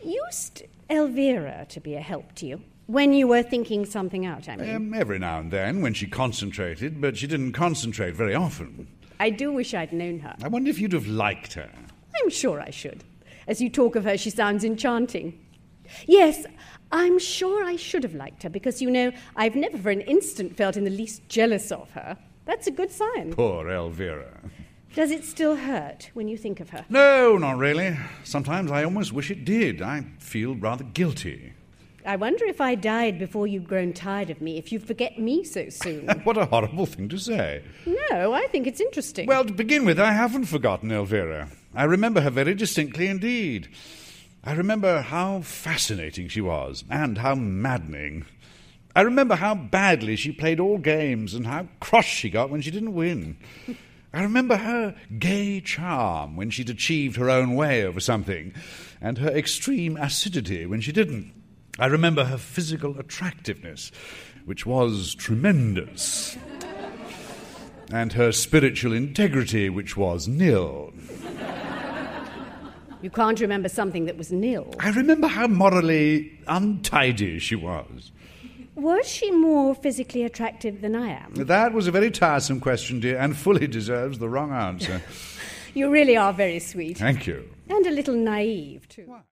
Used Elvira to be a help to you? When you were thinking something out, I mean. Every now and then, when she concentrated, but she didn't concentrate very often. I do wish I'd known her. I wonder if you'd have liked her. I'm sure I should. As you talk of her, she sounds enchanting. Yes, I'm sure I should have liked her, because, I've never for an instant felt in the least jealous of her. That's a good sign. Poor Elvira. Does it still hurt when you think of her? No, not really. Sometimes I almost wish it did. I feel rather guilty. I wonder if I died before you'd grown tired of me, if you'd forget me so soon. What a horrible thing to say. No, I think it's interesting. Well, to begin with, I haven't forgotten Elvira. I remember her very distinctly indeed. I remember how fascinating she was, and how maddening. I remember how badly she played all games, and how cross she got when she didn't win. I remember her gay charm when she'd achieved her own way over something, and her extreme acidity when she didn't. I remember her physical attractiveness, which was tremendous, and her spiritual integrity, which was nil. You can't remember something that was nil. I remember how morally untidy she was. Was she more physically attractive than I am? That was a very tiresome question, dear, and fully deserves the wrong answer. You really are very sweet. Thank you. And a little naive, too.